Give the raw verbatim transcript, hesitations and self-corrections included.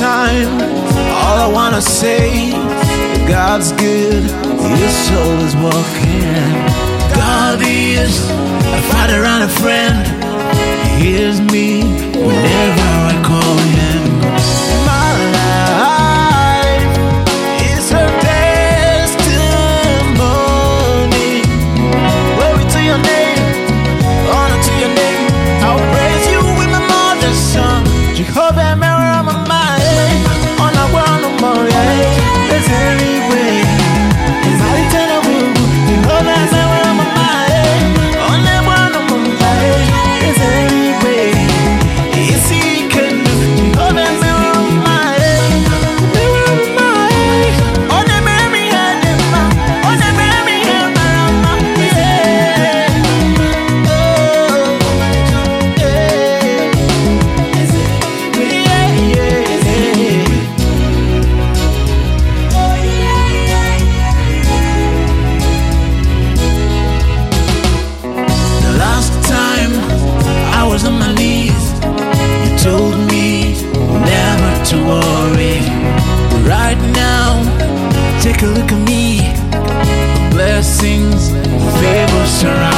time, all I wanna say, God's good, His soul is walking. God is a father and a friend. He hears me whenever I call Him. My life is her testimony. Glory to your name, honor to your name. I'll praise you with my mother's song. Jehovah, mirror on my mind, on the world no more. There's any way, it's not eternal. Jehovah, mirror on my mind, on the world no more. There's any way, it's He can do. Jehovah, mirror on my mind, mirror on my mind, on the memory of the man, on the memory of the man. On my knees, you told me never to worry. Right now, take a look at me. Blessings, favor surround.